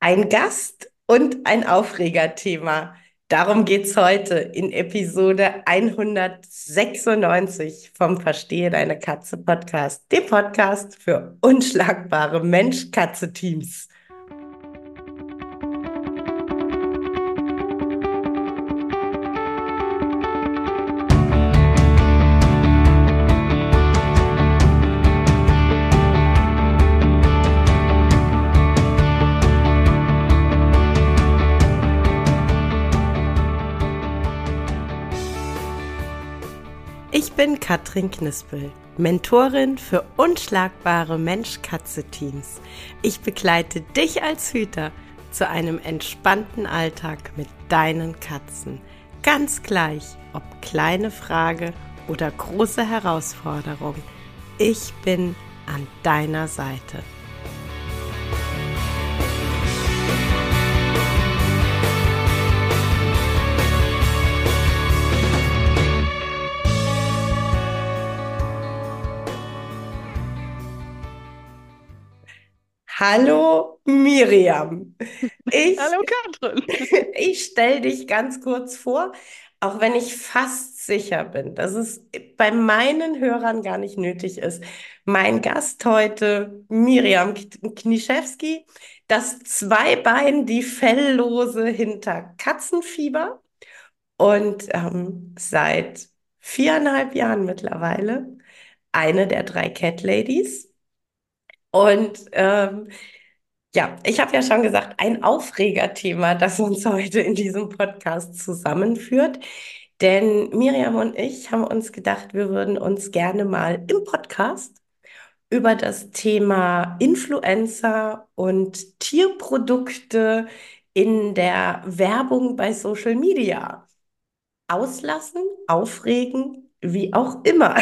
Ein Gast und ein Aufregerthema. Darum geht's heute in Episode 196 vom Verstehe deine Katze Podcast, dem Podcast für unschlagbare Mensch-Katze-Teams. Ich bin Katrin Knispel, Mentorin für unschlagbare Mensch-Katze-Teams. Ich begleite dich als Hüter zu einem entspannten Alltag mit deinen Katzen. Ganz gleich, ob kleine Frage oder große Herausforderung. Ich bin an deiner Seite. Hallo Miriam. Ich, Hallo Katrin. ich stelle dich ganz kurz vor, auch wenn ich fast sicher bin, dass es bei meinen Hörern gar nicht nötig ist. Mein Gast heute, Miriam Kniszewski, das Zweibein, die Felllose hinter Katzenfieber und seit 4,5 Jahren mittlerweile eine der drei Cat Ladies. Und ja, ich habe ja schon gesagt, ein Aufregerthema, das uns heute in diesem Podcast zusammenführt. Denn Miriam und ich haben uns gedacht, wir würden uns gerne mal im Podcast über das Thema Influencer und Tierprodukte in der Werbung bei Social Media auslassen, aufregen, wie auch immer.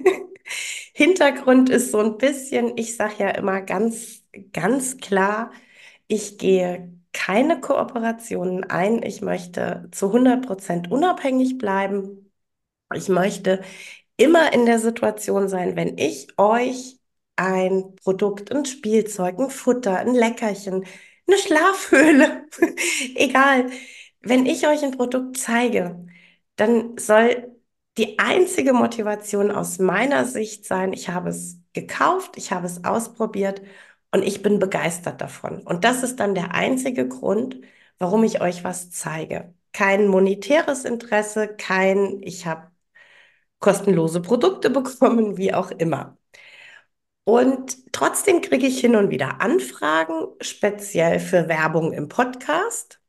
Hintergrund ist so ein bisschen, ich sage ja immer ganz klar, ich gehe keine Kooperationen ein. Ich möchte zu 100% unabhängig bleiben. Ich möchte immer in der Situation sein, wenn ich euch ein Produkt, ein Spielzeug, ein Futter, ein Leckerchen, eine Schlafhöhle, egal, wenn ich euch ein Produkt zeige, dann soll die einzige Motivation aus meiner Sicht sein, ich habe es gekauft, ich habe es ausprobiert und ich bin begeistert davon. Und das ist dann der einzige Grund, warum ich euch was zeige. Kein monetäres Interesse, ich habe kostenlose Produkte bekommen, wie auch immer. Und trotzdem kriege ich hin und wieder Anfragen, speziell für Werbung im Podcast.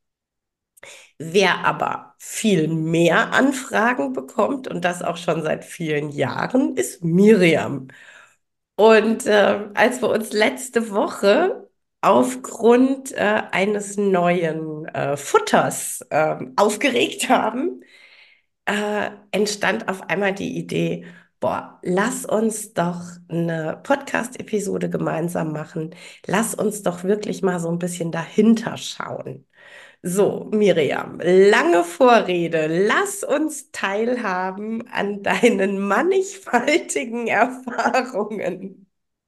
Wer aber viel mehr Anfragen bekommt, und das auch schon seit vielen Jahren, ist Miriam. Und als wir uns letzte Woche aufgrund eines neuen Futters aufgeregt haben, entstand auf einmal die Idee, boah, lass uns doch eine Podcast-Episode gemeinsam machen. Lass uns doch wirklich mal so ein bisschen dahinter schauen. So, Miriam, lange Vorrede. Lass uns teilhaben an deinen mannigfaltigen Erfahrungen.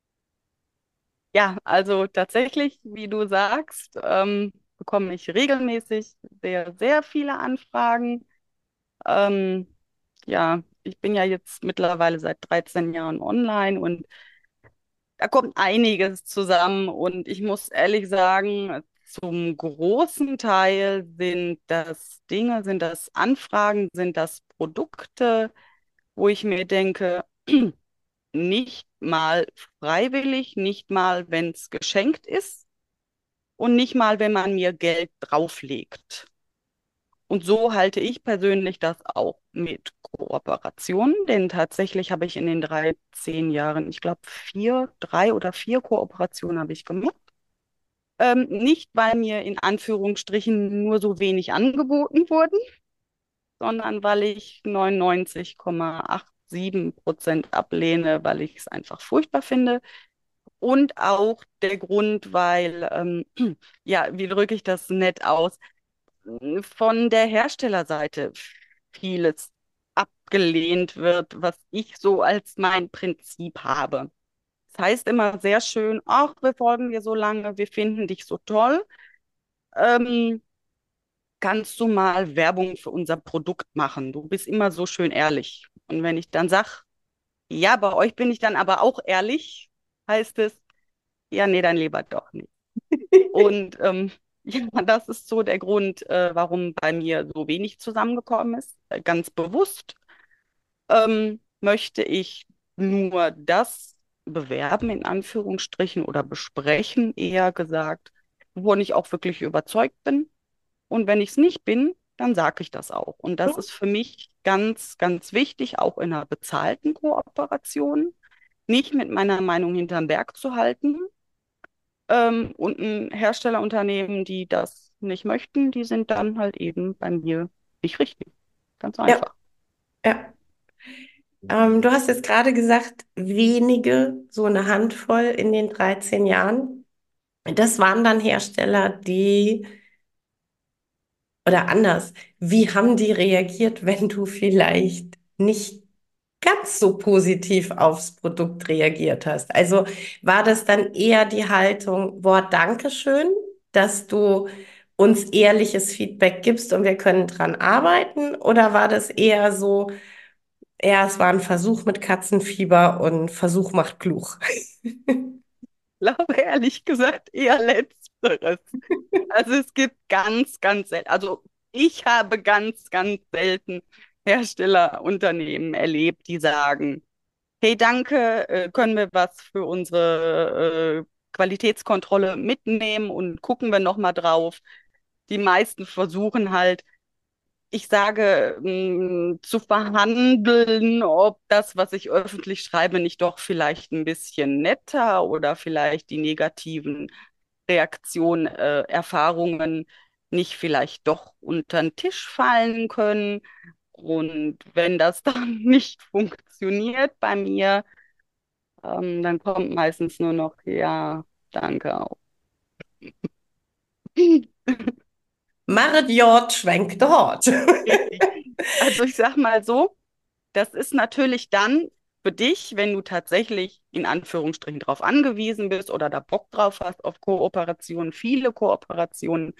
Ja, also tatsächlich, wie du sagst, bekomme ich regelmäßig sehr viele Anfragen. Ähm, ja, ich bin ja jetzt mittlerweile seit 13 Jahren online und da kommt einiges zusammen und ich muss ehrlich sagen, zum großen Teil sind das Dinge, sind das Anfragen, sind das Produkte, wo ich mir denke, nicht mal freiwillig, nicht mal, wenn es geschenkt ist und nicht mal, wenn man mir Geld drauflegt. Und so halte ich persönlich das auch mit Kooperationen, denn tatsächlich habe ich in den 13 Jahren, ich glaube, drei oder vier Kooperationen habe ich gemacht. Nicht, weil mir in Anführungsstrichen nur so wenig angeboten wurden, sondern weil ich 99,87% ablehne, weil ich es einfach furchtbar finde. Und auch der Grund, weil, ja, wie drücke ich das nett aus, von der Herstellerseite vieles abgelehnt wird, was ich so als mein Prinzip habe. Das heißt immer sehr schön, ach, wir folgen dir so lange, wir finden dich so toll. ähm, kannst du mal Werbung für unser Produkt machen? Du bist immer so schön ehrlich. Und wenn ich dann sage, ja, bei euch bin ich dann aber auch ehrlich, heißt es, ja, nee, dann lieber doch nicht. Und ja, das ist so der Grund, warum bei mir so wenig zusammengekommen ist. Ganz bewusst möchte ich nur das bewerben, in Anführungsstrichen, oder besprechen, eher gesagt, wovon ich auch wirklich überzeugt bin. Und wenn ich es nicht bin, dann sage ich das auch. Und das ist für mich ganz, ganz wichtig, auch in einer bezahlten Kooperation, nicht mit meiner Meinung hinterm Berg zu halten. Und ein Herstellerunternehmen, die das nicht möchten, die sind dann halt eben bei mir nicht richtig. Ganz Ja, einfach. ja. Du hast jetzt gerade gesagt, wenige, so eine Handvoll in den 13 Jahren. Das waren dann Hersteller, die, oder anders, wie haben die reagiert, wenn du vielleicht nicht ganz so positiv aufs Produkt reagiert hast? Also war das dann eher die Haltung, boah, Dankeschön, dass du uns ehrliches Feedback gibst und wir können dran arbeiten? Oder war das eher so, ja, es war ein Versuch mit Katzenfieber und Versuch macht klug? Glaube ehrlich gesagt eher Letzteres. Also es gibt ganz, ganz selten, also ich habe ganz, ganz selten Herstellerunternehmen erlebt, die sagen, hey, danke, können wir was für unsere Qualitätskontrolle mitnehmen und gucken wir nochmal drauf. Die meisten versuchen halt, ich sage, zu verhandeln, ob das, was ich öffentlich schreibe, nicht doch vielleicht ein bisschen netter oder vielleicht die negativen Reaktionen, Erfahrungen nicht vielleicht doch unter den Tisch fallen können. Und wenn das dann nicht funktioniert bei mir, dann kommt meistens nur noch, ja, danke auch. Maret Jord schwenkt Hort. Richtig. Also ich sag mal so, das ist natürlich dann für dich, wenn du tatsächlich in Anführungsstrichen darauf angewiesen bist oder da Bock drauf hast auf Kooperationen, viele Kooperationen,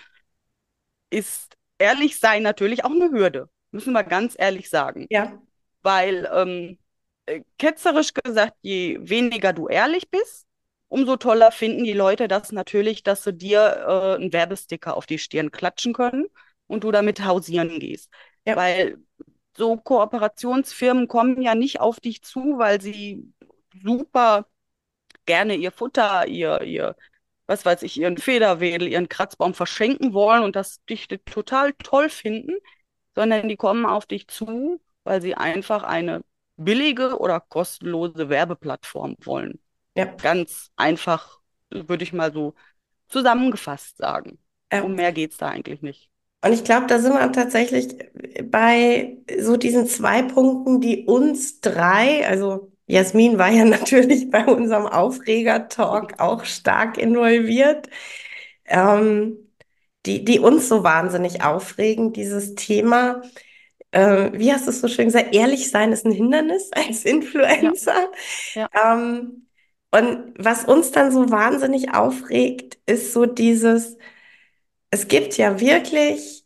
ist ehrlich sein natürlich auch eine Hürde. Müssen wir ganz ehrlich sagen. Ja, Weil ketzerisch gesagt, je weniger du ehrlich bist, umso toller finden die Leute das natürlich, dass sie dir einen Werbesticker auf die Stirn klatschen können und du damit hausieren gehst. ja, Weil so Kooperationsfirmen kommen ja nicht auf dich zu, weil sie super gerne ihr Futter, was weiß ich, ihren Federwedel, ihren Kratzbaum verschenken wollen und das dich total toll finden, sondern die kommen auf dich zu, weil sie einfach eine billige oder kostenlose Werbeplattform wollen. ja, Ganz einfach, würde ich mal so zusammengefasst sagen. Um ja. mehr geht es da eigentlich nicht. Und ich glaube, da sind wir tatsächlich bei so diesen zwei Punkten, die uns drei, also Jasmin war ja natürlich bei unserem Aufreger-Talk auch stark involviert, ähm, die uns so wahnsinnig aufregen, dieses Thema. Wie hast du es so schön gesagt? Ehrlich sein ist ein Hindernis als Ja, Influencer. ja, Ähm, und was uns dann so wahnsinnig aufregt, ist so dieses, es gibt ja wirklich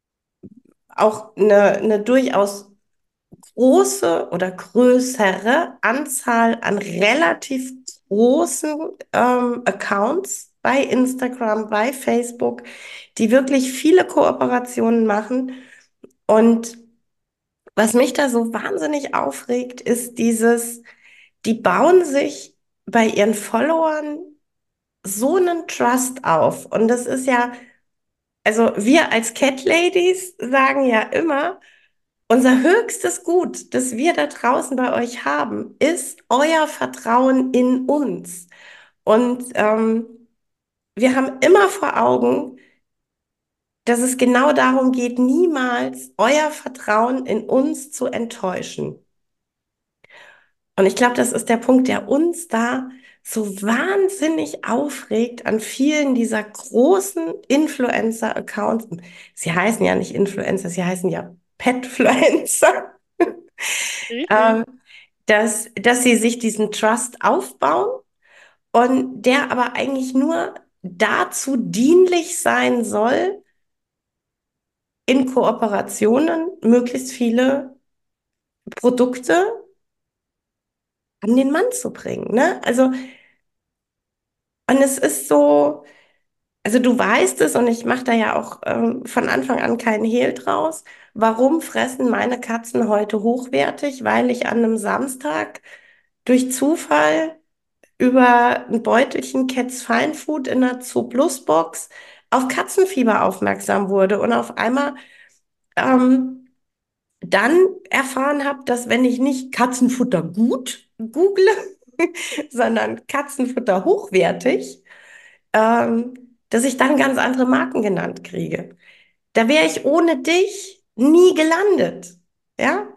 auch eine durchaus große oder größere Anzahl an relativ großen Accounts bei Instagram, bei Facebook, die wirklich viele Kooperationen machen. Und was mich da so wahnsinnig aufregt, ist dieses, die bauen sich bei ihren Followern so einen Trust auf. Und das ist ja, also wir als Cat Ladies sagen ja immer, unser höchstes Gut, das wir da draußen bei euch haben, ist euer Vertrauen in uns. Und wir haben immer vor Augen, dass es genau darum geht, niemals euer Vertrauen in uns zu enttäuschen. Und ich glaube, das ist der Punkt, der uns da so wahnsinnig aufregt an vielen dieser großen Influencer-Accounts. Sie heißen ja nicht Influencer, sie heißen ja Petfluencer. richtig. Ähm, dass sie sich diesen Trust aufbauen und der aber eigentlich nur dazu dienlich sein soll, in Kooperationen möglichst viele Produkte an den Mann zu bringen, ne? Also, und es ist so, also du weißt es und ich mache da ja auch von Anfang an keinen Hehl draus. Warum fressen meine Katzen heute hochwertig? Weil ich an einem Samstag durch Zufall über ein Beutelchen Cats Fine Food in der Zooplus Box auf Katzenfieber aufmerksam wurde und auf einmal ähm, dann erfahren habe, dass wenn ich nicht Katzenfutter gut google, sondern Katzenfutter hochwertig, ähm, dass ich dann ganz andere Marken genannt kriege. Da wäre ich ohne dich nie gelandet. Ja?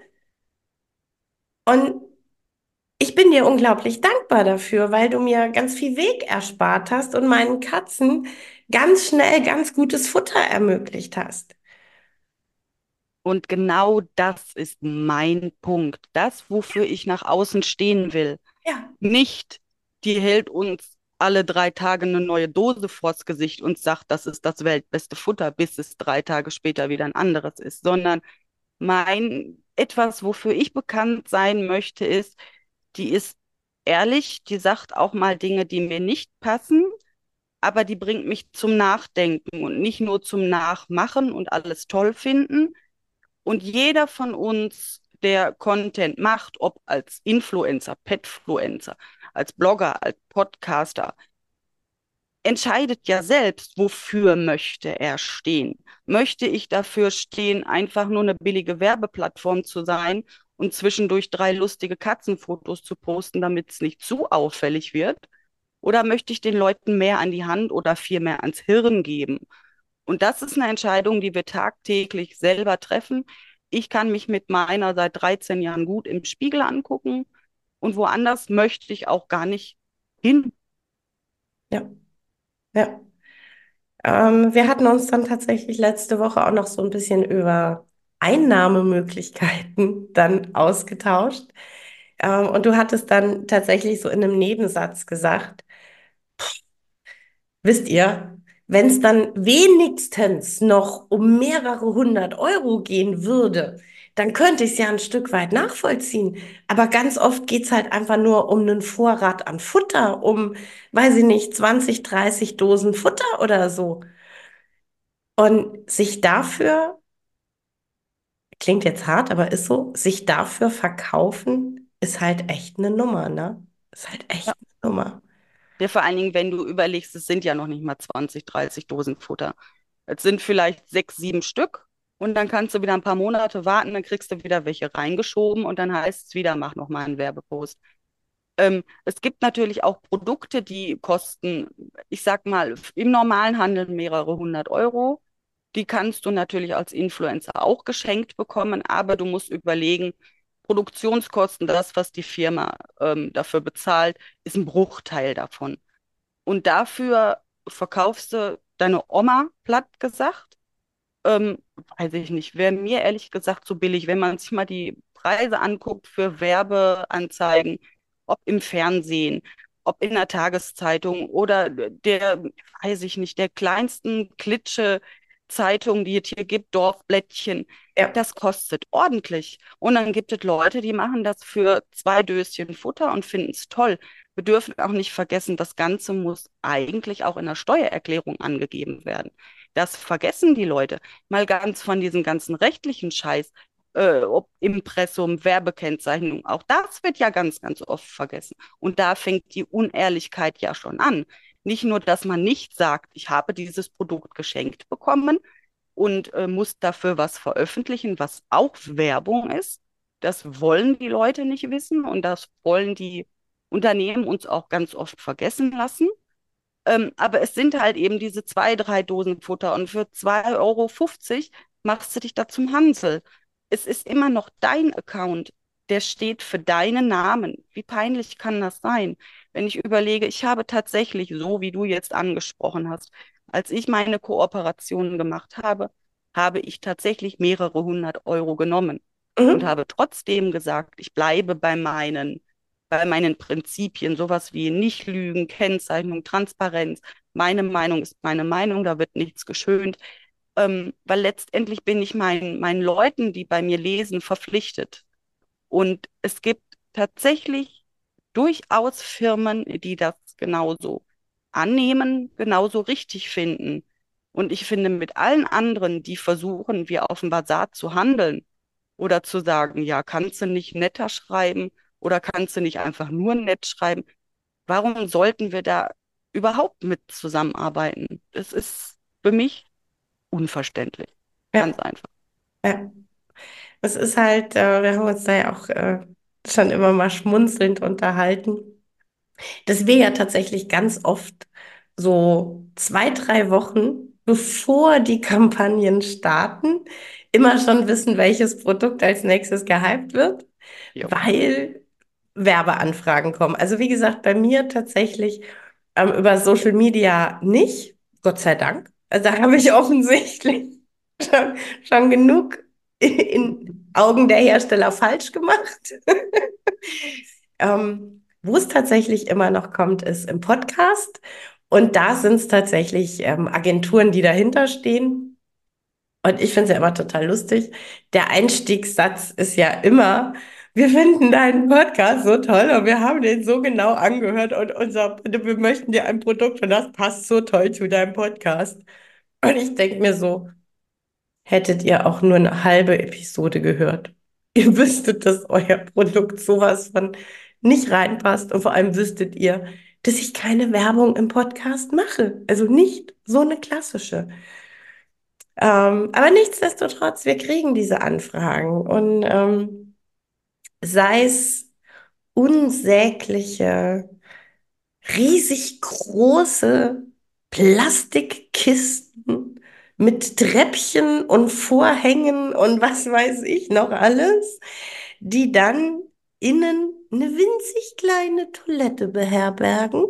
Und ich bin dir unglaublich dankbar dafür, weil du mir ganz viel Weg erspart hast und meinen Katzen ganz schnell ganz gutes Futter ermöglicht hast. Und genau das ist mein Punkt. Das, wofür ich nach außen stehen will. Ja, Nicht, die hält uns alle 3 Tage eine neue Dose vors Gesicht und sagt, das ist das weltbeste Futter, bis es 3 Tage später wieder ein anderes ist, sondern etwas, wofür ich bekannt sein möchte, ist, die ist ehrlich, die sagt auch mal Dinge, die mir nicht passen, aber die bringt mich zum Nachdenken und nicht nur zum Nachmachen und alles toll finden. Und jeder von uns, der Content macht, ob als Influencer, Petfluencer, als Blogger, als Podcaster, entscheidet ja selbst, wofür möchte er stehen. Möchte ich dafür stehen, einfach nur eine billige Werbeplattform zu sein und zwischendurch 3 lustige Katzenfotos zu posten, damit es nicht zu auffällig wird? Oder möchte ich den Leuten mehr an die Hand oder viel mehr ans Hirn geben? Und das ist eine Entscheidung, die wir tagtäglich selber treffen. Ich kann mich mit meiner seit 13 Jahren gut im Spiegel angucken und woanders möchte ich auch gar nicht hin. ja, ja. Wir hatten uns dann tatsächlich letzte Woche auch noch so ein bisschen über Einnahmemöglichkeiten dann ausgetauscht. Und du hattest dann tatsächlich so in einem Nebensatz gesagt, wisst ihr, wenn es dann wenigstens noch um mehrere hundert Euro gehen würde, dann könnte ich es ja ein Stück weit nachvollziehen. Aber ganz oft geht es halt einfach nur um einen Vorrat an Futter, um, weiß ich nicht, 20, 30 Dosen Futter oder so. Und sich dafür, klingt jetzt hart, aber ist so, sich dafür verkaufen, ist halt echt eine Nummer, ne? Ist halt Ja. echt eine Nummer. Ja, vor allen Dingen, wenn du überlegst, es sind ja noch nicht mal 20, 30 Dosen Futter. Es sind vielleicht 6, 7 Stück und dann kannst du wieder ein paar Monate warten, dann kriegst du wieder welche reingeschoben und dann heißt es wieder, mach noch mal einen Werbepost. Es gibt natürlich auch Produkte, die kosten, ich sag mal, im normalen Handel mehrere hundert Euro. Die kannst du natürlich als Influencer auch geschenkt bekommen, aber du musst überlegen, Produktionskosten, das, was die Firma dafür bezahlt, ist ein Bruchteil davon. Und dafür verkaufst du deine Oma, platt gesagt, ähm, weiß ich nicht, wäre mir ehrlich gesagt zu billig, wenn man sich mal die Preise anguckt für Werbeanzeigen, ob im Fernsehen, ob in der Tageszeitung oder der, weiß ich nicht, der kleinsten Klitsche Zeitung, die es hier gibt, Dorfblättchen. Ja. Das kostet ordentlich. Und dann gibt es Leute, die machen das für 2 Döschen Futter und finden es toll. Wir dürfen auch nicht vergessen, das Ganze muss eigentlich auch in der Steuererklärung angegeben werden. Das vergessen die Leute. Mal ganz von diesem ganzen rechtlichen Scheiß, ob Impressum, Werbekennzeichnung, auch das wird ja ganz, ganz oft vergessen. Und da fängt die Unehrlichkeit ja schon an. Nicht nur, dass man nicht sagt, ich habe dieses Produkt geschenkt bekommen und muss dafür was veröffentlichen, was auch Werbung ist. Das wollen die Leute nicht wissen und das wollen die Unternehmen uns auch ganz oft vergessen lassen. Aber es sind halt eben diese 2, 3 Dosen Futter und für 2,50 € machst du dich da zum Hansel. Es ist immer noch dein Account, der steht für deinen Namen. Wie peinlich kann das sein? Wenn ich überlege, ich habe tatsächlich, so wie du jetzt angesprochen hast, als ich meine Kooperationen gemacht habe, habe ich tatsächlich mehrere hundert Euro genommen und Mhm. habe trotzdem gesagt, ich bleibe bei meinen Prinzipien, sowas wie nicht lügen, Kennzeichnung, Transparenz. meine Meinung ist meine Meinung, da wird nichts geschönt, weil letztendlich bin ich meinen Leuten, die bei mir lesen, verpflichtet. Und es gibt tatsächlich durchaus Firmen, die das genauso annehmen, genauso richtig finden. Und ich finde, mit allen anderen, die versuchen, wie auf dem Basar zu handeln oder zu sagen, ja, kannst du nicht netter schreiben oder kannst du nicht einfach nur nett schreiben, warum sollten wir da überhaupt mit zusammenarbeiten? Das ist für mich unverständlich. Ganz Ja, einfach. ja. Es ist halt, wir haben uns da ja auch schon immer mal schmunzelnd unterhalten, dass wir ja tatsächlich ganz oft so 2, 3 Wochen, bevor die Kampagnen starten, immer schon wissen, welches Produkt als nächstes gehypt wird, Jo. weil Werbeanfragen kommen. Also wie gesagt, bei mir tatsächlich über Social Media nicht, Gott sei Dank. Also da habe ich offensichtlich schon genug in Augen der Hersteller falsch gemacht. Wo es tatsächlich immer noch kommt, ist im Podcast. Und da sind es tatsächlich Agenturen, die dahinter stehen. Und ich finde es ja immer total lustig. Der Einstiegssatz ist ja immer, wir finden deinen Podcast so toll und wir haben den so genau angehört und wir möchten dir ein Produkt und das passt so toll zu deinem Podcast. Und ich denke mir so, hättet ihr auch nur eine halbe Episode gehört. Ihr wüsstet, dass euer Produkt sowas von nicht reinpasst und vor allem wüsstet ihr, dass ich keine Werbung im Podcast mache. Also nicht so eine klassische. Aber nichtsdestotrotz, wir kriegen diese Anfragen und sei es unsägliche, riesig große Plastikkisten mit Treppchen und Vorhängen und was weiß ich noch alles, die dann innen eine winzig kleine Toilette beherbergen.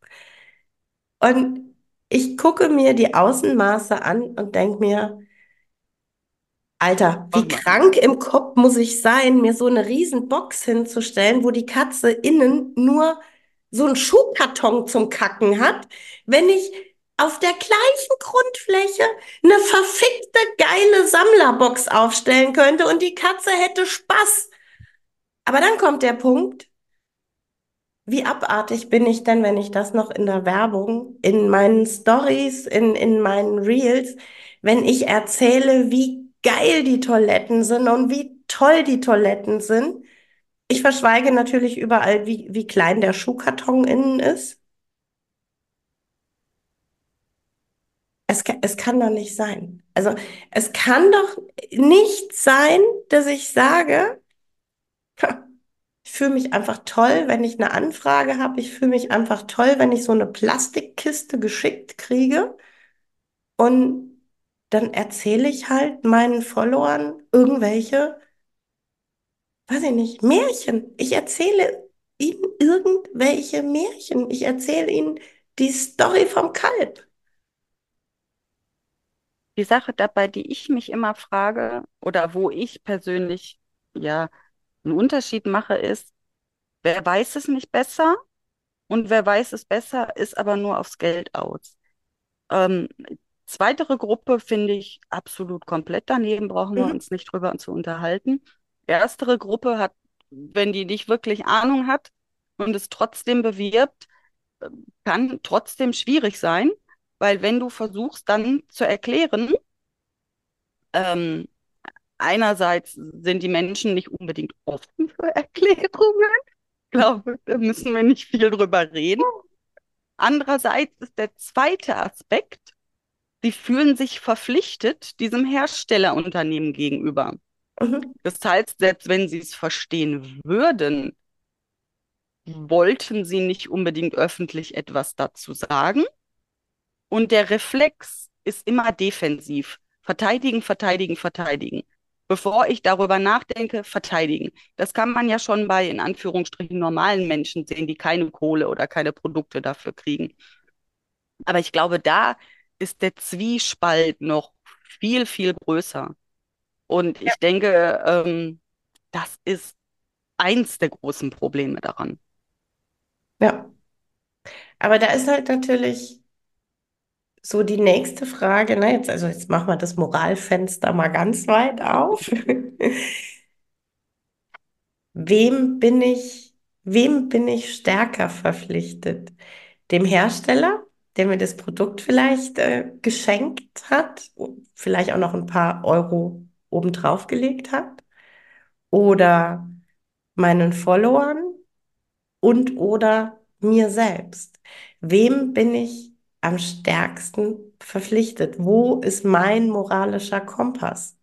Und ich gucke mir die Außenmaße an und denke mir, Alter, wie Braucht man nicht. krank im Kopf muss ich sein, mir so eine riesen Box hinzustellen, wo die Katze innen nur so einen Schuhkarton zum Kacken hat, wenn ich auf der gleichen Grundfläche eine verfickte geile Sammlerbox aufstellen könnte und die Katze hätte Spaß. Aber dann kommt der Punkt, wie abartig bin ich denn, wenn ich das noch in der Werbung, in meinen Stories, in meinen Reels, wenn ich erzähle, wie geil die Toiletten sind und wie toll die Toiletten sind. Ich verschweige natürlich überall, wie klein der Schuhkarton innen ist. Es kann doch nicht sein. Also es kann doch nicht sein, dass ich sage, ich fühle mich einfach toll, wenn ich eine Anfrage habe. Ich fühle mich einfach toll, wenn ich so eine Plastikkiste geschickt kriege. Und dann erzähle ich halt meinen Followern irgendwelche, weiß ich nicht, Märchen. Ich erzähle ihnen irgendwelche Märchen. Ich erzähle ihnen die Story vom Kalb. Die Sache dabei, die ich mich immer frage oder wo ich persönlich ja einen Unterschied mache, ist, wer weiß es nicht besser und wer weiß es besser, ist aber nur aufs Geld aus. Ähm, Zweitere Gruppe finde ich absolut komplett daneben, brauchen wir Mhm. uns nicht drüber zu unterhalten. Erstere Gruppe hat, wenn die nicht wirklich Ahnung hat und es trotzdem bewirbt, kann trotzdem schwierig sein, weil wenn du versuchst dann zu erklären, ähm, einerseits sind die Menschen nicht unbedingt offen für Erklärungen. Ich glaube, da müssen wir nicht viel drüber reden. Andererseits ist der zweite Aspekt, sie fühlen sich verpflichtet diesem Herstellerunternehmen gegenüber. Mhm. Das heißt, selbst wenn sie es verstehen würden, wollten sie nicht unbedingt öffentlich etwas dazu sagen. Und der Reflex ist immer defensiv. Verteidigen, verteidigen, verteidigen. Bevor ich darüber nachdenke, verteidigen. Das kann man ja schon bei, in Anführungsstrichen, normalen Menschen sehen, die keine Kohle oder keine Produkte dafür kriegen. Aber ich glaube, da ist der Zwiespalt noch viel, viel größer. Und Ja. ich denke, das ist eins der großen Probleme daran. Ja, aber da ist halt natürlich. so die nächste Frage, ne? Jetzt machen wir das Moralfenster mal ganz weit auf. Wem bin ich, wem bin ich stärker verpflichtet? Dem Hersteller, der mir das Produkt vielleicht geschenkt hat, vielleicht auch noch ein paar Euro obendrauf gelegt hat? Oder meinen Followern und oder mir selbst? Wem bin ich am stärksten verpflichtet? Wo ist mein moralischer Kompass?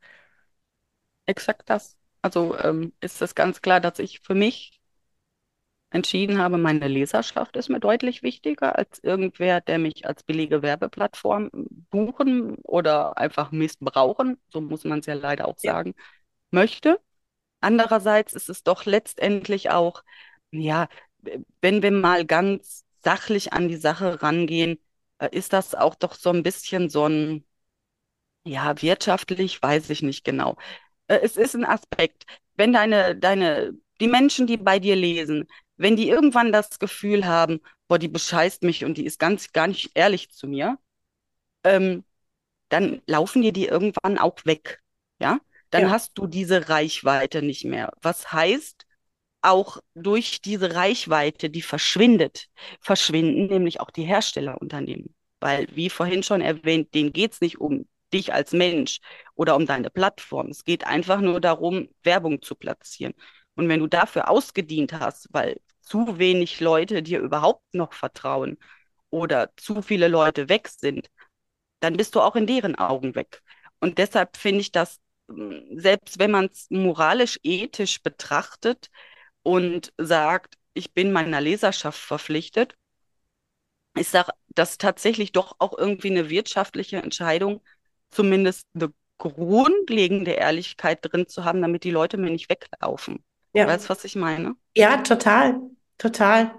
Exakt das. Also ist es ganz klar, dass ich für mich entschieden habe, meine Leserschaft ist mir deutlich wichtiger als irgendwer, der mich als billige Werbeplattform buchen oder einfach missbrauchen, so muss man es ja leider auch Ja, sagen, möchte. Andererseits ist es doch letztendlich auch, ja, wenn wir mal ganz sachlich an die Sache rangehen, ist das auch doch so ein bisschen so ein, ja, wirtschaftlich, weiß ich nicht genau. Es ist ein Aspekt. Wenn die Menschen, die bei dir lesen, wenn die irgendwann das Gefühl haben, boah, die bescheißt mich und die ist gar nicht ehrlich zu mir, ähm, dann laufen dir die irgendwann auch weg. Ja? Dann ja, hast du diese Reichweite nicht mehr. Was heißt, auch durch diese Reichweite, die verschwindet, verschwinden nämlich auch die Herstellerunternehmen. Weil, wie vorhin schon erwähnt, denen geht es nicht um dich als Mensch oder um deine Plattform. Es geht einfach nur darum, Werbung zu platzieren. Und wenn du dafür ausgedient hast, weil zu wenig Leute dir überhaupt noch vertrauen oder zu viele Leute weg sind, dann bist du auch in deren Augen weg. Und deshalb finde ich das, selbst wenn man es moralisch, ethisch betrachtet, und sagt, ich bin meiner Leserschaft verpflichtet, ist das tatsächlich doch auch irgendwie eine wirtschaftliche Entscheidung, zumindest eine grundlegende Ehrlichkeit drin zu haben, damit die Leute mir nicht weglaufen. ja, Weißt du, was ich meine? ja, total, total.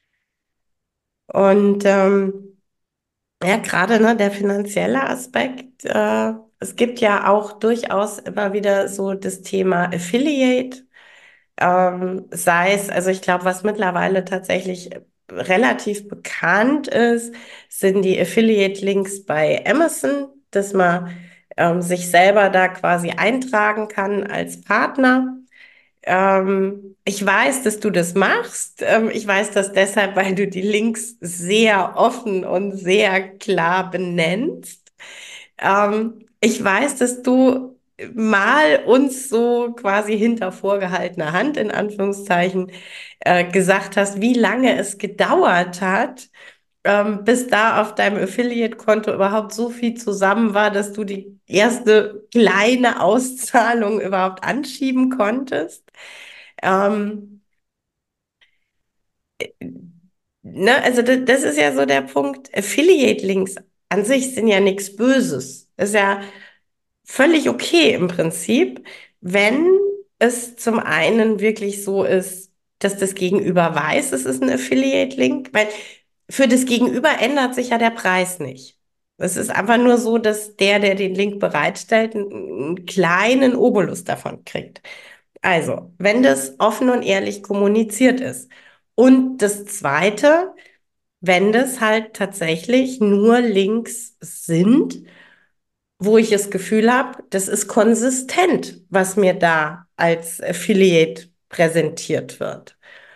Und ja, gerade ne, der finanzielle Aspekt. Es gibt ja auch durchaus immer wieder so das Thema Affiliate. Sei es, also ich glaube, was mittlerweile tatsächlich relativ bekannt ist, sind die Affiliate-Links bei Amazon, dass man sich selber da quasi eintragen kann als Partner. Ich weiß, dass du das machst. Ich weiß das deshalb, weil du die Links sehr offen und sehr klar benennst. Ich weiß, dass du mal uns so quasi hinter vorgehaltener Hand in Anführungszeichen gesagt hast, wie lange es gedauert hat, bis da auf deinem Affiliate-Konto überhaupt so viel zusammen war, dass du die erste kleine Auszahlung überhaupt anschieben konntest. Ähm, ne, also das ist ja so der Punkt. Affiliate-Links an sich sind ja nichts Böses. Das ist ja völlig okay im Prinzip, wenn es zum einen wirklich so ist, dass das Gegenüber weiß, es ist ein Affiliate-Link, weil für das Gegenüber ändert sich ja der Preis nicht. Es ist einfach nur so, dass der den Link bereitstellt, einen kleinen Obolus davon kriegt. Also, wenn das offen und ehrlich kommuniziert ist. Und das Zweite, wenn das halt tatsächlich nur Links sind, wo ich das Gefühl habe, das ist konsistent, was mir da als Affiliate präsentiert wird.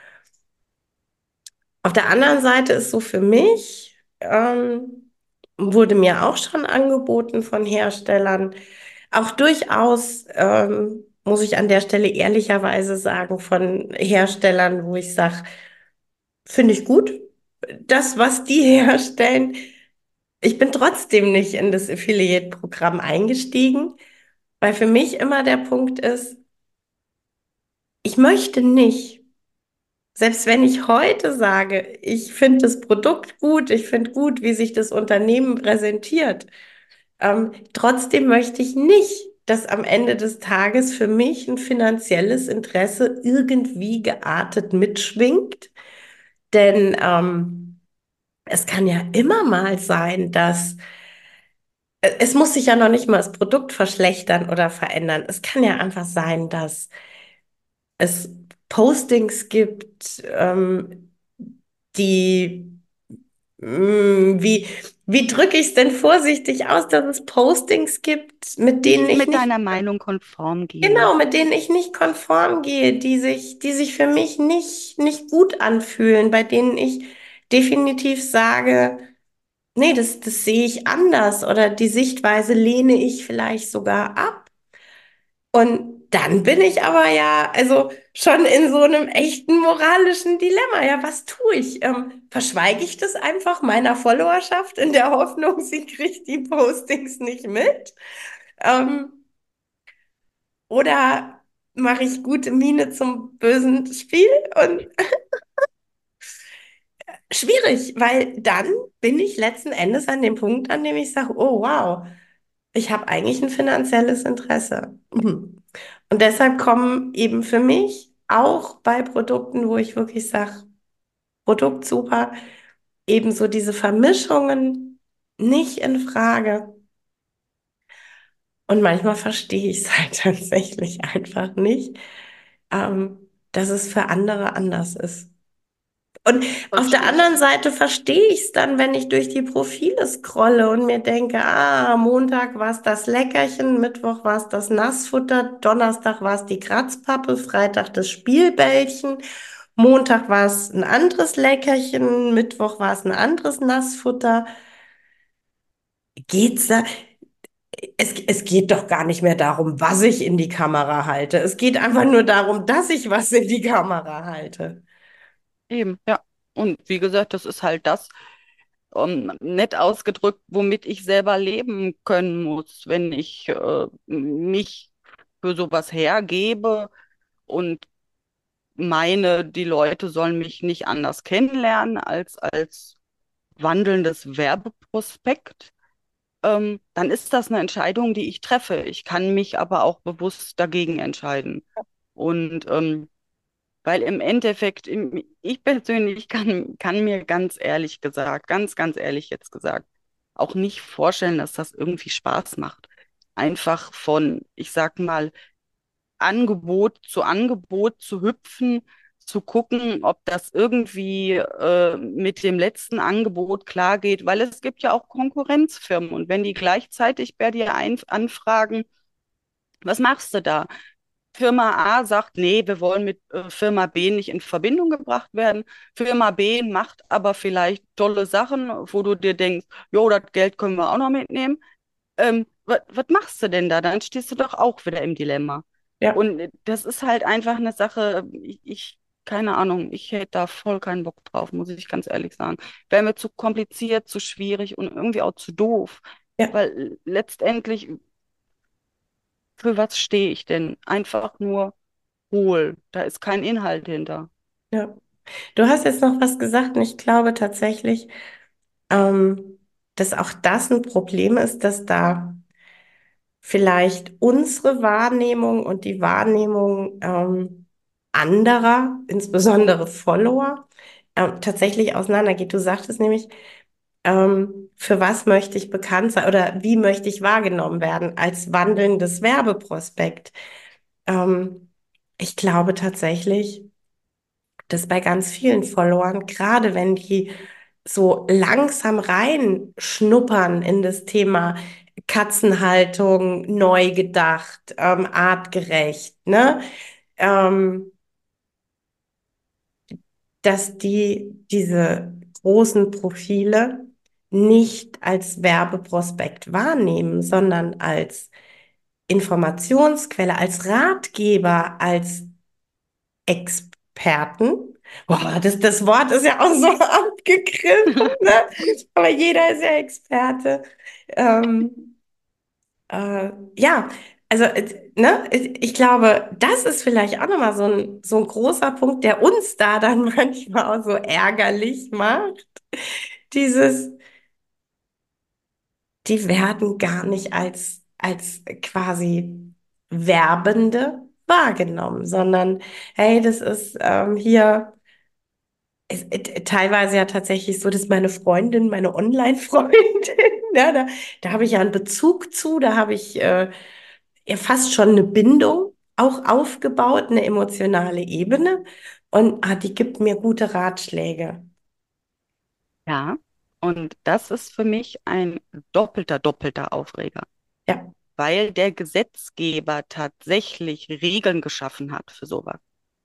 Auf der anderen Seite ist so für mich, wurde mir auch schon angeboten von Herstellern, auch durchaus, muss ich an der Stelle ehrlicherweise sagen, von Herstellern, wo ich sage, finde ich gut, das, was die herstellen. Ich bin trotzdem nicht in das Affiliate-Programm eingestiegen, weil für mich immer der Punkt ist, ich möchte nicht, selbst wenn ich heute sage, ich finde das Produkt gut, ich finde gut, wie sich das Unternehmen präsentiert, trotzdem möchte ich nicht, dass am Ende des Tages für mich ein finanzielles Interesse irgendwie geartet mitschwingt. Denn es kann ja immer mal sein, dass es muss sich ja noch nicht mal das Produkt verschlechtern oder verändern. Es kann ja einfach sein, dass es Postings gibt, die wie wie drücke ich es denn vorsichtig aus, dass es Postings gibt, mit denen Nicht ich mit nicht, deiner Meinung konform genau, gehen. mit denen ich nicht konform gehe, die sich für mich nicht gut anfühlen, bei denen ich definitiv sage, nee, das sehe ich anders oder die Sichtweise lehne ich vielleicht sogar ab. Und dann bin ich aber ja, also schon in so einem echten moralischen Dilemma. Ja, was tue ich? Verschweige ich das einfach meiner Followerschaft in der Hoffnung, sie kriegt die Postings nicht mit? Ähm, oder mache ich gute Miene zum bösen Spiel? Und schwierig, weil dann bin ich letzten Endes an dem Punkt, an dem ich sage, oh wow, ich habe eigentlich ein finanzielles Interesse. Mhm. Und deshalb kommen eben für mich auch bei Produkten, wo ich wirklich sage, Produkt super, ebenso diese Vermischungen nicht in Frage. Und manchmal verstehe ich es halt tatsächlich einfach nicht, dass es für andere anders ist. Und auf der Verstehe ich. anderen Seite verstehe ich es dann, wenn ich durch die Profile scrolle und mir denke, ah, Montag war es das Leckerchen, Mittwoch war es das Nassfutter, Donnerstag war es die Kratzpappe, Freitag das Spielbällchen, Montag war es ein anderes Leckerchen, Mittwoch war es ein anderes Nassfutter. Geht's da? Es geht doch gar nicht mehr darum, was ich in die Kamera halte. Es geht einfach nur darum, dass ich was in die Kamera halte. Eben, ja. Und wie gesagt, das ist halt das, nett ausgedrückt, womit ich selber leben können muss, wenn ich mich für sowas hergebe und meine, die Leute sollen mich nicht anders kennenlernen als wandelndes Werbeprospekt. Dann ist das eine Entscheidung, die ich treffe. Ich kann mich aber auch bewusst dagegen entscheiden. Und weil im Endeffekt, ich persönlich kann mir ganz ehrlich gesagt, ganz ehrlich jetzt gesagt, auch nicht vorstellen, dass das irgendwie Spaß macht. Einfach von, ich sag mal, Angebot zu hüpfen, zu gucken, ob das irgendwie mit dem letzten Angebot klar geht, weil es gibt ja auch Konkurrenzfirmen und wenn die gleichzeitig bei dir anfragen, was machst du da? Firma A sagt, nee, wir wollen mit Firma B nicht in Verbindung gebracht werden. Firma B macht aber vielleicht tolle Sachen, wo du dir denkst, jo, das Geld können wir auch noch mitnehmen. Was machst du denn da? Dann stehst du doch auch wieder im Dilemma. Ja, Und das ist halt einfach eine Sache, keine Ahnung, ich hätte da voll keinen Bock drauf, muss ich ganz ehrlich sagen. Wäre mir zu kompliziert, zu schwierig und irgendwie auch zu doof. ja, Weil letztendlich, für was stehe ich denn? Einfach nur hohl. Da ist kein Inhalt hinter. ja. Du hast jetzt noch was gesagt und ich glaube tatsächlich, dass auch das ein Problem ist, dass da vielleicht unsere Wahrnehmung und die Wahrnehmung anderer, insbesondere Follower, tatsächlich auseinandergeht. Du sagtest nämlich, für was möchte ich bekannt sein oder wie möchte ich wahrgenommen werden als wandelndes Werbeprospekt? Ähm, ich glaube tatsächlich, dass bei ganz vielen Followern, gerade wenn die so langsam reinschnuppern in das Thema Katzenhaltung, neu gedacht, artgerecht, ne? Ähm, dass die diese großen Profile nicht als Werbeprospekt wahrnehmen, sondern als Informationsquelle, als Ratgeber, als Experten. Boah, das Wort ist ja auch so abgegriffen, ne? Aber jeder ist ja Experte. Ähm, ja, also, ne, ich glaube, das ist vielleicht auch nochmal so ein großer Punkt, der uns da dann manchmal auch so ärgerlich macht. Dieses, die werden gar nicht als quasi Werbende wahrgenommen, sondern hey, das ist hier. Teilweise ja tatsächlich so, dass meine Freundin, meine Online-Freundin, ja, da habe ich ja einen Bezug zu, da habe ich ja fast schon eine Bindung auch aufgebaut, eine emotionale Ebene. Und die gibt mir gute Ratschläge. Ja. Und das ist für mich ein doppelter Aufreger, Ja. weil der Gesetzgeber tatsächlich Regeln geschaffen hat für sowas.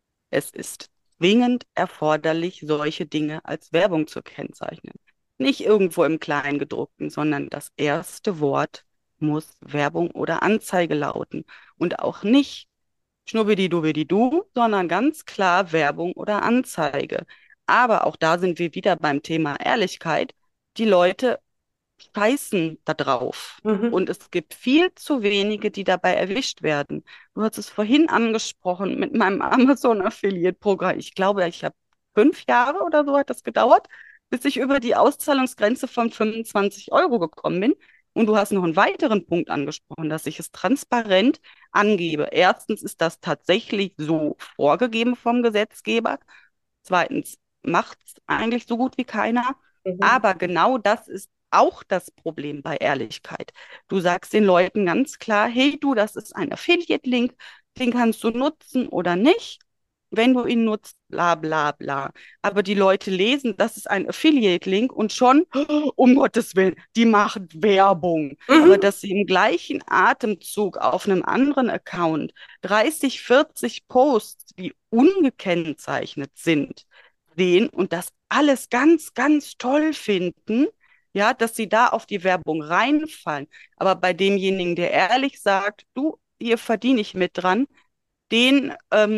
Es ist zwingend erforderlich, solche Dinge als Werbung zu kennzeichnen. Nicht irgendwo im Kleingedruckten, sondern das erste Wort muss Werbung oder Anzeige lauten. Und auch nicht Schnubbidi-Dubidi-Du, sondern ganz klar Werbung oder Anzeige. Aber auch da sind wir wieder beim Thema Ehrlichkeit. Die Leute scheißen da drauf. Mhm. Und es gibt viel zu wenige, die dabei erwischt werden. Du hast es vorhin angesprochen mit meinem Amazon Affiliate-Programm. Ich glaube, ich habe 5 Jahre oder so hat das gedauert, bis ich über die Auszahlungsgrenze von 25 € gekommen bin. Und du hast noch einen weiteren Punkt angesprochen, dass ich es transparent angebe. Erstens ist das tatsächlich so vorgegeben vom Gesetzgeber. Zweitens macht es eigentlich so gut wie keiner. Mhm. Aber genau das ist auch das Problem bei Ehrlichkeit. Du sagst den Leuten ganz klar, hey du, das ist ein Affiliate-Link, den kannst du nutzen oder nicht. Wenn du ihn nutzt, bla bla bla. Aber die Leute lesen, das ist ein Affiliate-Link und schon, um Gottes Willen, die machen Werbung. Aber Mhm. dass sie im gleichen Atemzug auf einem anderen Account 30, 40 Posts, die ungekennzeichnet sind, sehen und das alles ganz toll finden, ja, dass sie da auf die Werbung reinfallen. Aber bei demjenigen, der ehrlich sagt, du, hier verdiene ich mit dran, den,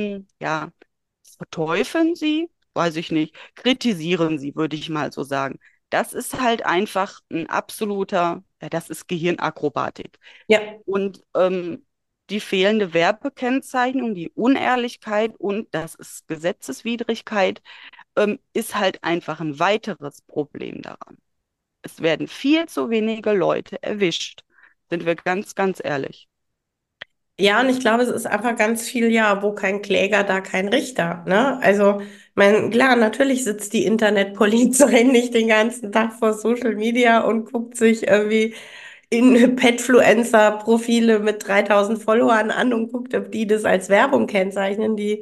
ja, verteufeln sie, weiß ich nicht, kritisieren sie, würde ich mal so sagen. Das ist halt einfach ein absoluter, ja, das ist Gehirnakrobatik. Ja. Und die fehlende Werbekennzeichnung, die Unehrlichkeit und das ist Gesetzeswidrigkeit, ist halt einfach ein weiteres Problem daran. Es werden viel zu wenige Leute erwischt. Sind wir ganz ehrlich. Ja, und ich glaube, es ist einfach ganz viel, ja, wo kein Kläger, da kein Richter, ne? Also, mein, klar, natürlich sitzt die Internetpolizei nicht den ganzen Tag vor Social Media und guckt sich irgendwie in Petfluencer-Profile mit 3000 Followern an und guckt, ob die das als Werbung kennzeichnen. Die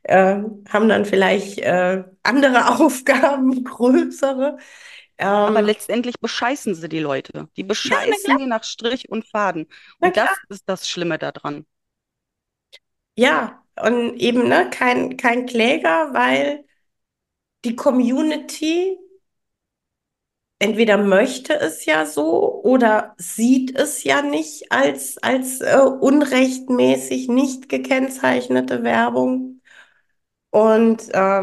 haben dann vielleicht andere Aufgaben, größere. Aber Ähm, letztendlich bescheißen sie die Leute. Die ja, na bescheißen klar, die nach Strich und Faden. na Und klar. das ist das Schlimme daran. Ja, und eben, ne, kein Kläger, weil die Community entweder möchte es ja so oder sieht es ja nicht als unrechtmäßig nicht gekennzeichnete Werbung. Und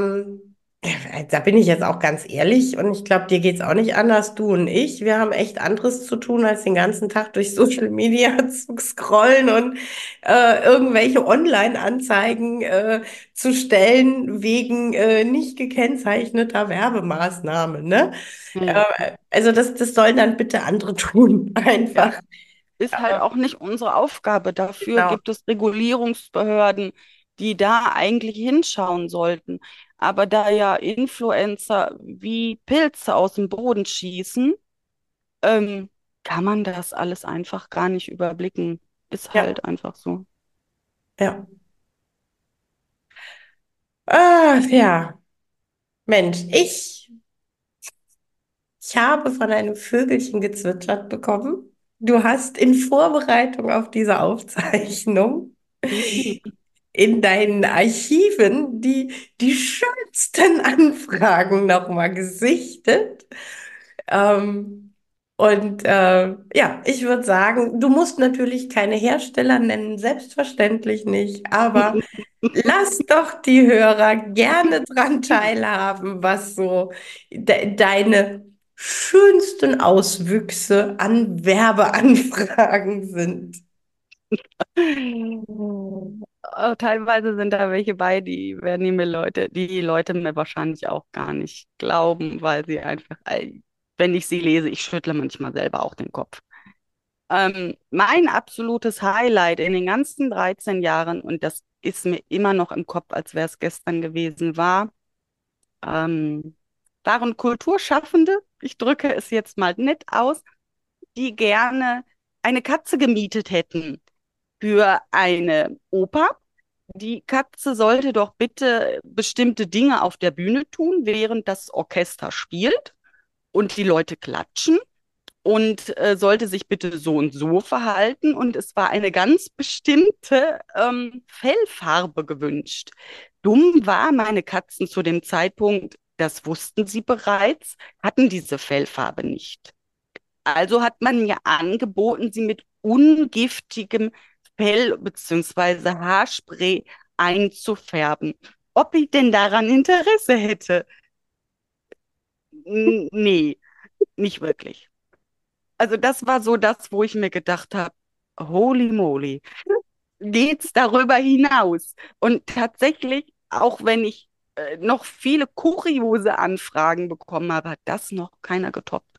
da bin ich jetzt auch ganz ehrlich und ich glaube, dir geht's auch nicht anders, du und ich. Wir haben echt anderes zu tun, als den ganzen Tag durch Social Media zu scrollen und irgendwelche Online-Anzeigen zu stellen wegen nicht gekennzeichneter Werbemaßnahmen, ne? Ja, Also das sollen dann bitte andere tun, ja. einfach. Ist halt auch nicht unsere Aufgabe. Dafür Genau. gibt es Regulierungsbehörden, die da eigentlich hinschauen sollten. Aber da ja Influencer wie Pilze aus dem Boden schießen, ähm, kann man das alles einfach gar nicht überblicken. Ist Ja, halt einfach so. ja. Ah, ja, Mensch, ich habe von einem Vögelchen gezwitschert bekommen. Du hast in Vorbereitung auf diese Aufzeichnung in deinen Archiven die schönsten Anfragen nochmal gesichtet. Ähm, ja, ich würde sagen, du musst natürlich keine Hersteller nennen, selbstverständlich nicht, aber lass doch die Hörer gerne dran teilhaben, was so deine schönsten Auswüchse an Werbeanfragen sind. Teilweise sind da welche bei, die Leute mir wahrscheinlich auch gar nicht glauben, weil sie einfach, wenn ich sie lese, ich schüttle manchmal selber auch den Kopf. Mein absolutes Highlight in den ganzen 13 Jahren, und das ist mir immer noch im Kopf, als wäre es gestern gewesen, ähm, waren Kulturschaffende, ich drücke es jetzt mal nett aus, die gerne eine Katze gemietet hätten für eine Oper. Die Katze sollte doch bitte bestimmte Dinge auf der Bühne tun, während das Orchester spielt. und die Leute klatschen und sollte sich bitte so und so verhalten. Und es war eine ganz bestimmte Fellfarbe gewünscht. Dumm war, meine Katzen zu dem Zeitpunkt, das wussten sie bereits, hatten diese Fellfarbe nicht. Also hat man mir angeboten, sie mit ungiftigem Fell- bzw. Haarspray einzufärben. Ob ich denn daran Interesse hätte? Nee, nicht wirklich. Also das war so das, wo ich mir gedacht habe, holy moly, geht's darüber hinaus? Und tatsächlich, auch wenn ich noch viele kuriose Anfragen bekommen habe, hat das noch keiner getoppt.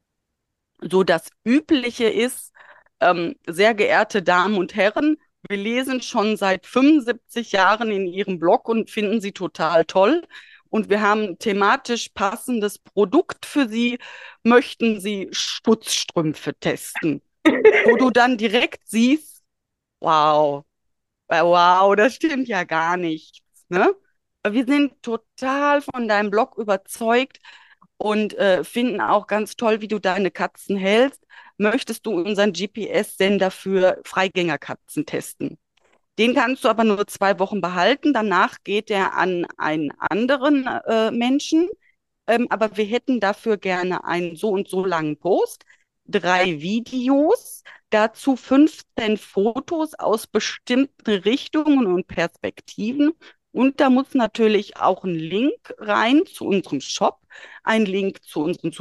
So das Übliche ist, sehr geehrte Damen und Herren, wir lesen schon seit 75 Jahren in Ihrem Blog und finden Sie total toll. Und wir haben ein thematisch passendes Produkt für Sie. Möchten Sie Schutzstrümpfe testen? Wo du dann direkt siehst, wow, wow, das stimmt ja gar nicht. Ne? Wir sind total von deinem Blog überzeugt und finden auch ganz toll, wie du deine Katzen hältst. Möchtest du unseren GPS-Sender für Freigängerkatzen testen? Den kannst du aber nur 2 Wochen behalten. Danach geht er an einen anderen Menschen. Aber wir hätten dafür gerne einen so und so langen Post, 3 Videos, dazu 15 Fotos aus bestimmten Richtungen und Perspektiven. Und da muss natürlich auch ein Link rein zu unserem Shop, ein Link zu unseren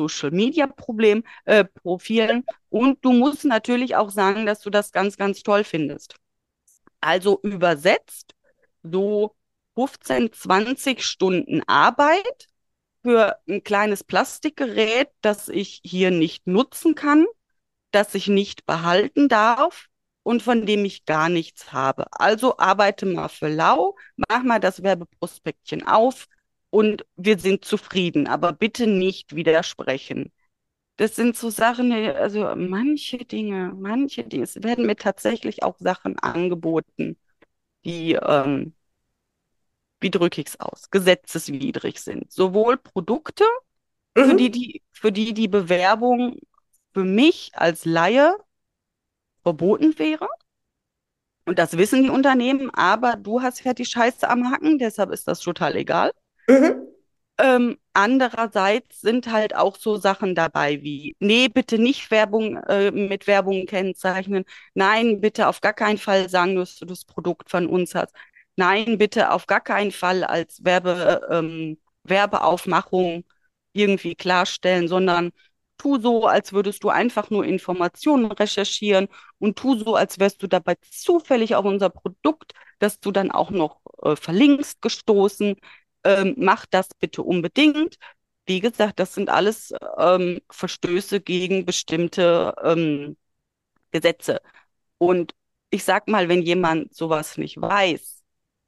Profilen. Und du musst natürlich auch sagen, dass du das ganz, ganz toll findest. Also übersetzt so 15, 20 Stunden Arbeit für ein kleines Plastikgerät, das ich hier nicht nutzen kann, das ich nicht behalten darf und von dem ich gar nichts habe. Also arbeite mal für lau, mach mal das Werbeprospektchen auf und wir sind zufrieden, aber bitte nicht widersprechen. Das sind so Sachen, also manche Dinge, es werden mir tatsächlich auch Sachen angeboten, die wie drücke ich es aus, gesetzeswidrig sind. Sowohl Produkte, Mhm. für die Bewerbung für mich als Laie verboten wäre. Und das wissen die Unternehmen, aber du hast ja die Scheiße am Hacken, deshalb ist das total egal. Mhm. Andererseits sind halt auch so Sachen dabei wie, nee, bitte nicht mit Werbung kennzeichnen. Nein, bitte auf gar keinen Fall sagen, dass du das Produkt von uns hast. Nein, bitte auf gar keinen Fall als Werbeaufmachung irgendwie klarstellen, sondern tu so, als würdest du einfach nur Informationen recherchieren und tu so, als wärst du dabei zufällig auf unser Produkt, das du dann auch noch verlinkst, gestoßen. Mach das bitte unbedingt. Wie gesagt, das sind alles Verstöße gegen bestimmte Gesetze. Und ich sag mal, wenn jemand sowas nicht weiß,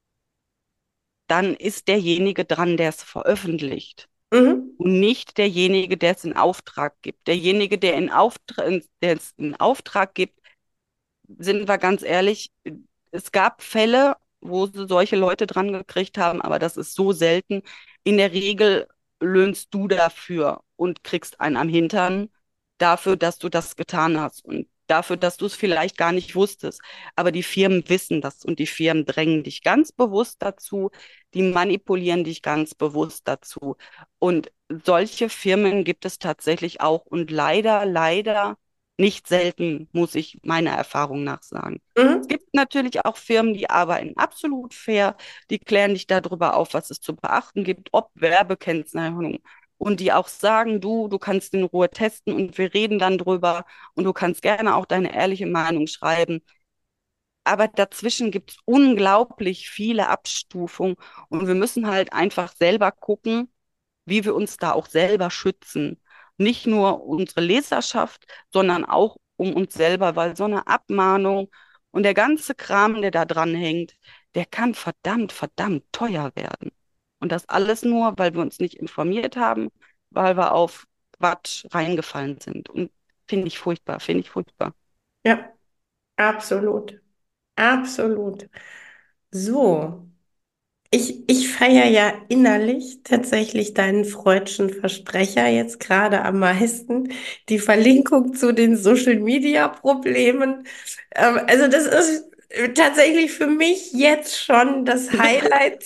dann ist derjenige dran, der es veröffentlicht Mhm. und nicht derjenige, der es in Auftrag gibt. Derjenige, der es in Auftrag gibt, sind wir ganz ehrlich, es gab Fälle, wo sie solche Leute dran gekriegt haben, aber das ist so selten. In der Regel löhnst du dafür und kriegst einen am Hintern dafür, dass du das getan hast und dafür, dass du es vielleicht gar nicht wusstest. Aber die Firmen wissen das und die Firmen drängen dich ganz bewusst dazu, die manipulieren dich ganz bewusst dazu. Und solche Firmen gibt es tatsächlich auch und leider, leider nicht selten, muss ich meiner Erfahrung nach sagen. Es Mhm. gibt natürlich auch Firmen, die arbeiten absolut fair, die klären dich darüber auf, was es zu beachten gibt, ob Werbekennzeichnung. Und die auch sagen, du kannst in Ruhe testen und wir reden dann drüber und du kannst gerne auch deine ehrliche Meinung schreiben. Aber dazwischen gibt es unglaublich viele Abstufungen und wir müssen halt einfach selber gucken, wie wir uns da auch selber schützen. Nicht nur unsere Leserschaft, sondern auch um uns selber, weil so eine Abmahnung und der ganze Kram, der da dran hängt, der kann verdammt, verdammt teuer werden. Und das alles nur, weil wir uns nicht informiert haben, weil wir auf Quatsch reingefallen sind. Und finde ich furchtbar, finde ich furchtbar. Ja, absolut. Absolut. So. ich feiere ja innerlich tatsächlich deinen freudschen Versprecher jetzt gerade am meisten. Die Verlinkung zu den Social-Media-Problemen. Also das ist tatsächlich für mich jetzt schon das Highlight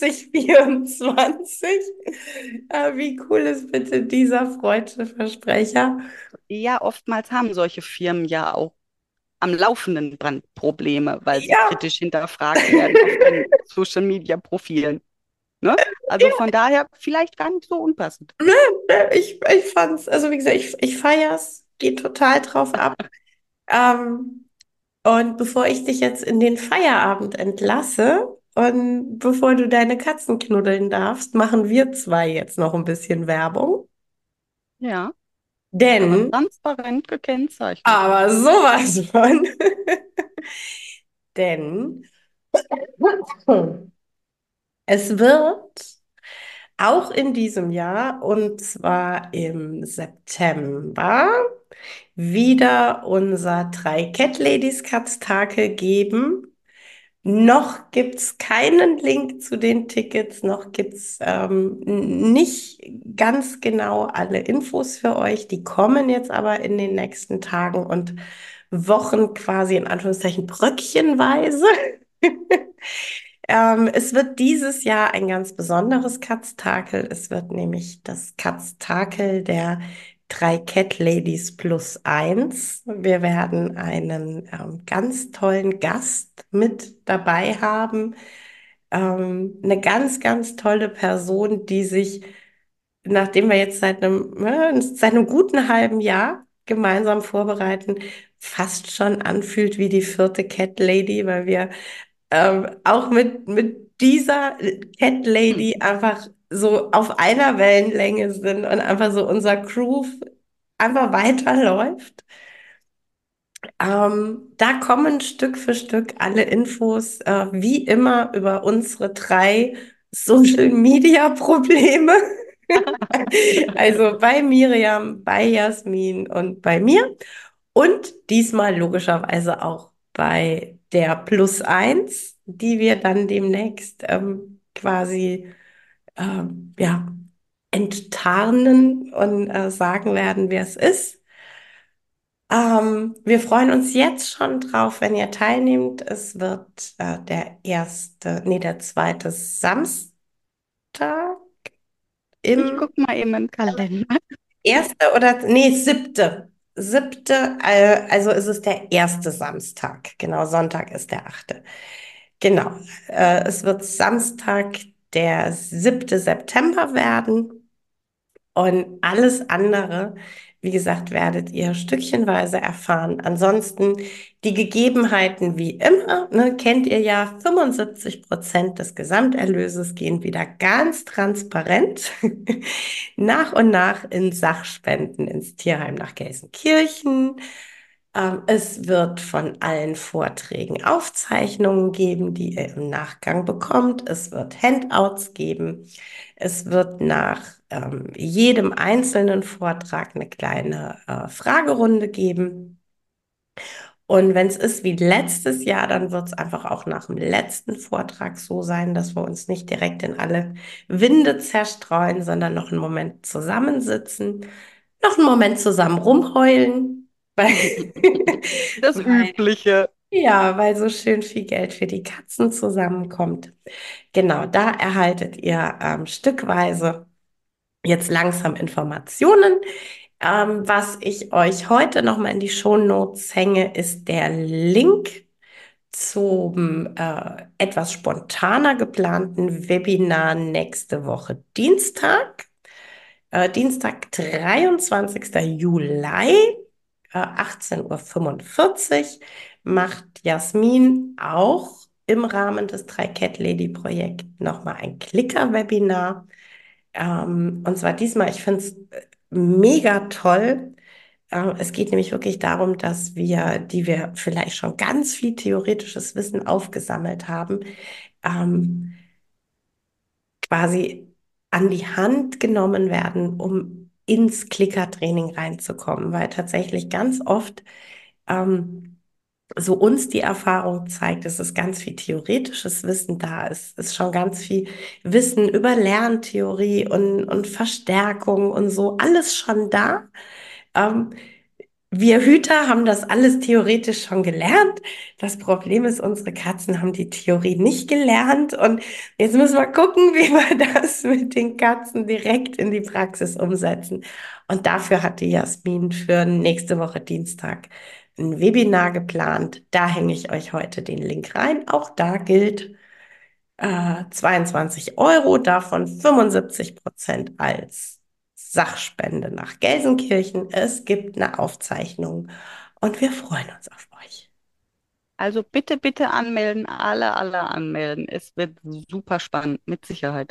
2024. Wie cool ist bitte dieser freudsche Versprecher? Ja, oftmals haben solche Firmen ja auch am laufenden Band Probleme, weil sie Ja, kritisch hinterfragt werden auf den Social-Media-Profilen. Ne? Also von daher vielleicht gar nicht so unpassend. ich fand's, also wie gesagt, ich feier's, geht total drauf ab. Ähm, und bevor ich dich jetzt in den Feierabend entlasse und bevor du deine Katzen knuddeln darfst, machen wir zwei jetzt noch ein bisschen Werbung. Ja, aber Denn, transparent gekennzeichnet. aber sowas von, denn es wird auch in diesem Jahr, und zwar im September, wieder unser drei Cat Ladies Katztakel geben. Noch gibt's keinen Link zu den Tickets, noch gibt's nicht ganz genau alle Infos für euch. Die kommen jetzt aber in den nächsten Tagen und Wochen quasi in Anführungszeichen bröckchenweise. Es wird dieses Jahr ein ganz besonderes Katztakel. Es wird nämlich das Katztakel der drei Cat Ladies plus eins. Wir werden einen ganz tollen Gast mit dabei haben. Eine ganz, ganz tolle Person, die sich, nachdem wir jetzt seit einem guten halben Jahr gemeinsam vorbereiten, fast schon anfühlt wie die vierte Cat Lady, weil wir auch mit dieser Cat Hm. Lady einfach so auf einer Wellenlänge sind und einfach so unser Groove einfach weiterläuft. Da kommen Stück für Stück alle Infos, wie immer, über unsere drei Social-Media-Probleme. Also bei Miriam, bei Jasmin und bei mir. Und diesmal logischerweise auch bei der Plus eins, die wir dann demnächst quasi ja, enttarnen und sagen werden, wer es ist. Wir freuen uns jetzt schon drauf, wenn ihr teilnehmt. Es wird der zweite Samstag Ich im gucke mal eben im Kalender. erste oder, nee, siebte. Siebte, also ist es der erste Samstag. Genau, Sonntag ist der achte. Genau. Es wird Samstag, der 7. September werden. Und alles andere, wie gesagt, werdet ihr stückchenweise erfahren. Ansonsten die Gegebenheiten wie immer, ne, kennt ihr ja, 75% des Gesamterlöses gehen wieder ganz transparent nach und nach in Sachspenden ins Tierheim nach Gelsenkirchen. Es wird von allen Vorträgen Aufzeichnungen geben, die ihr im Nachgang bekommt. Es wird Handouts geben. Es wird nach jedem einzelnen Vortrag eine kleine Fragerunde geben. Und wenn es ist wie letztes Jahr, dann wird es einfach auch nach dem letzten Vortrag so sein, dass wir uns nicht direkt in alle Winde zerstreuen, sondern noch einen Moment zusammensitzen, noch einen Moment zusammen rumheulen, weil, Das weil, Übliche. ja, weil so schön viel Geld für die Katzen zusammenkommt. Genau, da erhaltet ihr stückweise jetzt langsam Informationen. Was ich euch heute nochmal in die Shownotes hänge, ist der Link zum etwas spontaner geplanten Webinar nächste Woche Dienstag. Dienstag, 23. Juli, 18:45 Uhr, macht Jasmin auch im Rahmen des Drei Cat Lady Projekt nochmal ein Clicker-Webinar. Und zwar diesmal, ich finde es mega toll. Es geht nämlich wirklich darum, dass die wir vielleicht schon ganz viel theoretisches Wissen aufgesammelt haben, ähm, quasi an die Hand genommen werden, um ins Clicker-Training reinzukommen, weil tatsächlich ganz oft ähm, so uns die Erfahrung zeigt, es ist ganz viel theoretisches Wissen da, es ist schon ganz viel Wissen über Lerntheorie und Verstärkung und so, alles schon da. Ähm, Wir Hüter haben das alles theoretisch schon gelernt. Das Problem ist, unsere Katzen haben die Theorie nicht gelernt. Und jetzt müssen wir gucken, wie wir das mit den Katzen direkt in die Praxis umsetzen. Und dafür hat die Jasmin für nächste Woche Dienstag ein Webinar geplant. Da hänge ich euch heute den Link rein. Auch da gilt 22 Euro, davon 75% als Sachspende nach Gelsenkirchen. Es gibt eine Aufzeichnung und wir freuen uns auf euch. Also bitte, bitte anmelden, alle anmelden. Es wird super spannend, mit Sicherheit.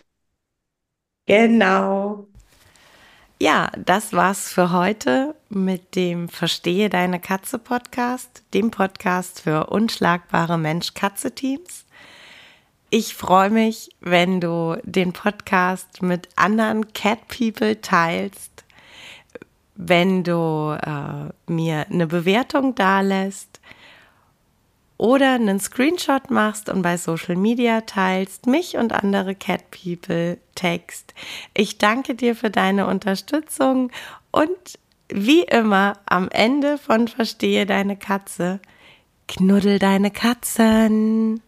Genau. Ja, das war's für heute mit dem Verstehe deine Katze Podcast, dem Podcast für unschlagbare Mensch-Katze-Teams. Ich freue mich, wenn du den Podcast mit anderen Cat People teilst, wenn du mir eine Bewertung dalässt oder einen Screenshot machst und bei Social Media teilst, mich und andere Cat People text. Ich danke dir für deine Unterstützung und wie immer am Ende von Verstehe deine Katze, knuddel deine Katzen.